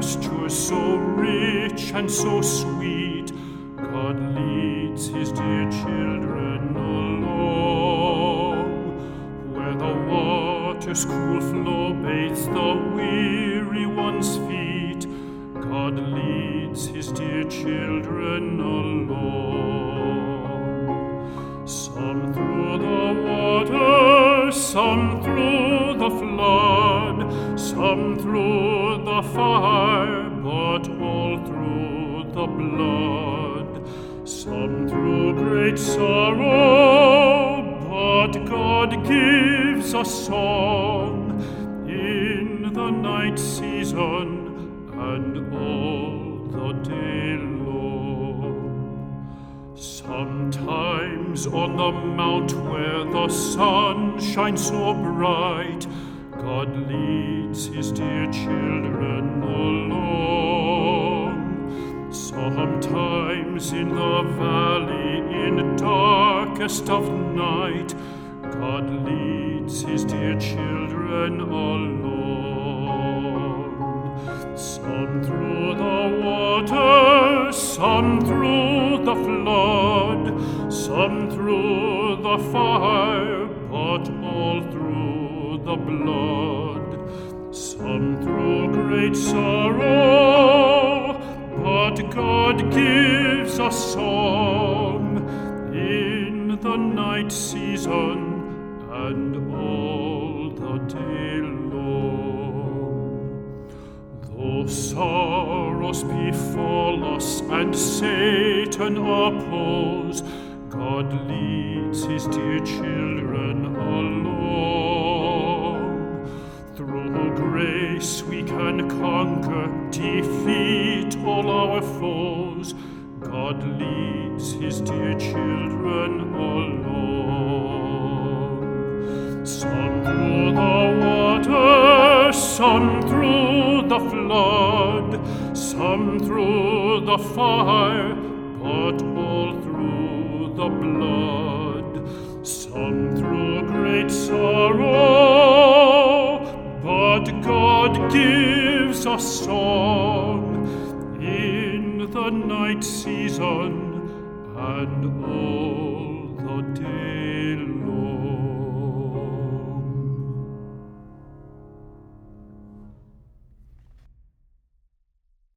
pastures so rich and so sweet, God leads his dear children along. Where the water's cool flow bathes the weary one's feet, God leads his dear children along. Some through the water, some through the flood, some through the fire, but all through the blood. Some through great sorrow, but God gives a song in the night season and all the day long. Sometimes on the mount where the sun shines so bright, God leads his dear children along. Sometimes in the valley in darkest of night, God leads his dear children along. Some through the water, some through the flood, some through the fire, but all through the blood. Some through great sorrow, but God gives a song in the night season and all the day long. Though sorrows befall us and Satan oppose, God leads his dear children along. Through grace we can conquer, defeat all our foes. God leads his dear children along. Some through the water, some through the flood, some through the fire, but all through the blood. Some through great sorrow, but God gives a song in the night season and all the day long.